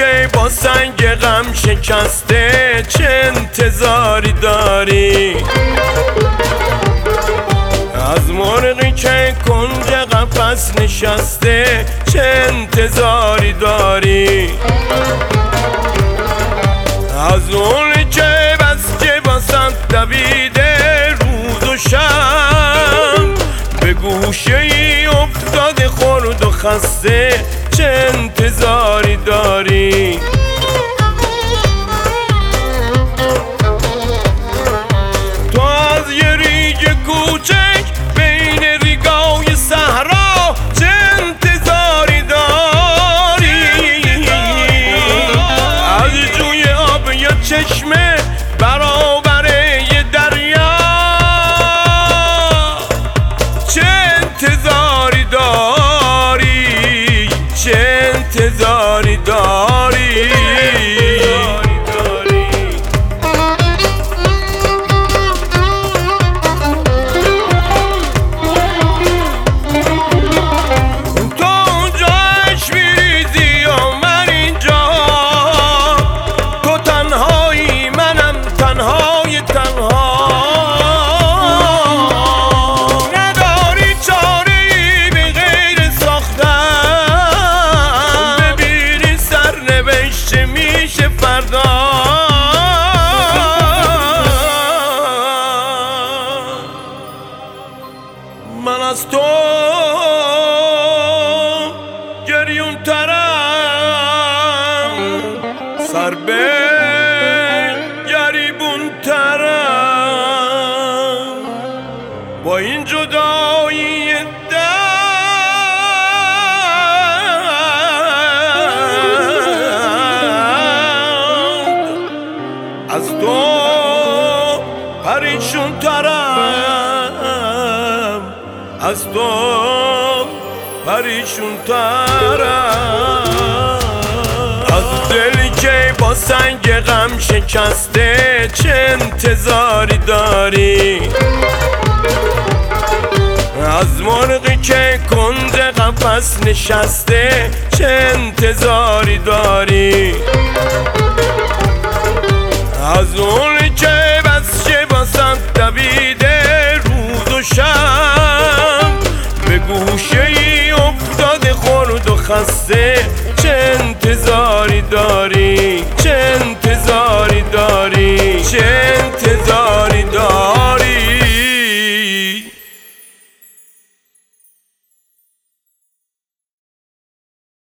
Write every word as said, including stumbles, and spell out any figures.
که با سنگ غم شکسته چه انتظاری داری؟ از مرغی که کنج قفس نشسته چه انتظاری داری؟ از اون که بس که باسم دویده روز و شب به گوشه ای افتاده خورد و خسته چه انتظاری داری؟ تو از یه ریگ کوچک بین ریگای صحرا چه انتظاری داری؟ از جوی آب یا چشمه برابر یه دریا چه انتظاری داری؟ چه انتظاری داری؟ من از تو گریون ترم، سر به گریبون ترم، با این جدایی درد از تو پریشون ترم، از تو پریشون ترم. از دلی که با سنگ غم شکسته چه انتظاری داری؟ از مرغی که کنج قفس نشسته چه انتظاری داری؟ از اون که بس که باسم دویده روز و شب به گوشه ای افتاده خورد و خسته چه انتظاری داری؟ چه انتظاری داری؟ چه